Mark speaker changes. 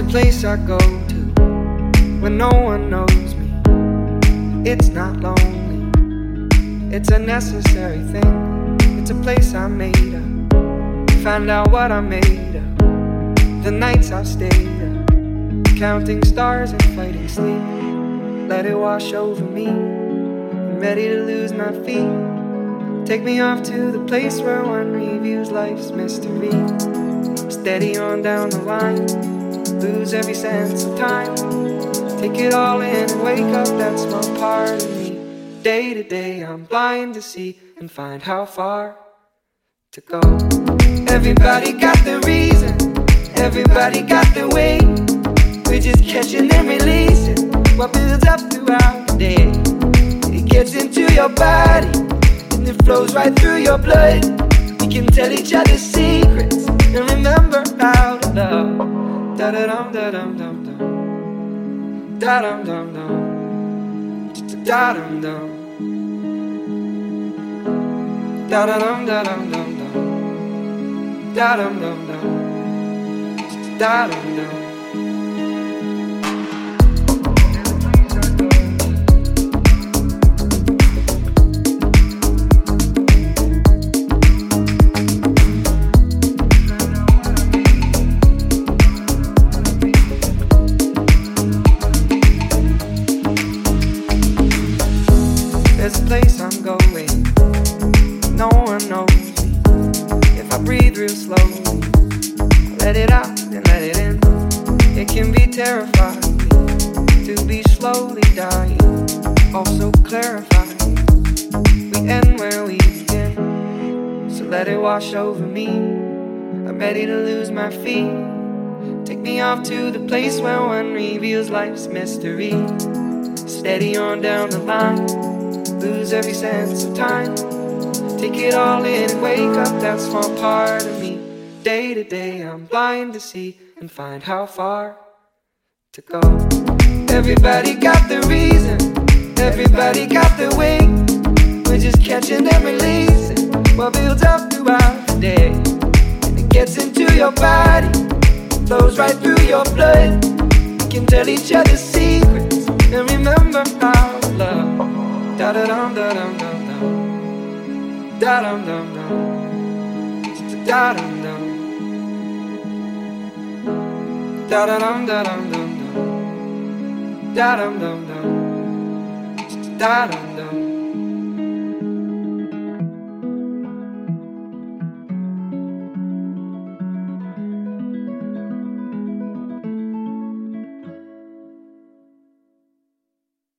Speaker 1: place I go to when no one knows me. It's not lonely, it's a necessary thing. It's a place I made up, find out what I made of. The nights I've stayed up, counting stars and fighting sleep. Let it wash over me, I'm ready to lose my feet. Take me off to the place where one reviews life's mystery. Steady on down the line, lose every sense of time. Take it all in and wake up that small part of me. Day to day I'm blind to see and find how far to go. Everybody got their reason, everybody got their way. We're just catching and releasing what builds up throughout the day. It gets into your body and it flows right through your blood. We can tell each other secrets and remember how to love. Da-da-dum, da-dum, dum, dum. Da-dum, dum, dum. Da-dum, dum. Da-da-dum, da-dum, dum, dum. Da-dum, dum, dum. Da-dum, dum. There's a place I'm going, no one knows me. If I breathe real slowly, let it out and let it in. It can be terrifying to be slowly dying, also clarifying. We end where we begin, so let it wash over me. I'm ready to lose my feet. Take me off to the place where one reveals life's mystery. Steady on down the line, lose every sense of time. Take it all in and wake up that small part of me. Day to day I'm blind to see and find how far to go. Everybody got their reason, everybody got their way. We're just catching and releasing what builds up throughout the day. And it gets into your body, flows right through your blood. We can tell each other secrets and remember how to love. Da-da-dum, da-dum, dum, dum. Da-dum, dum, dum. Da-dum, dum. Da-da-dum, da-dum, dum, dum. Da-dum, dum, dum. Da-dum, dum.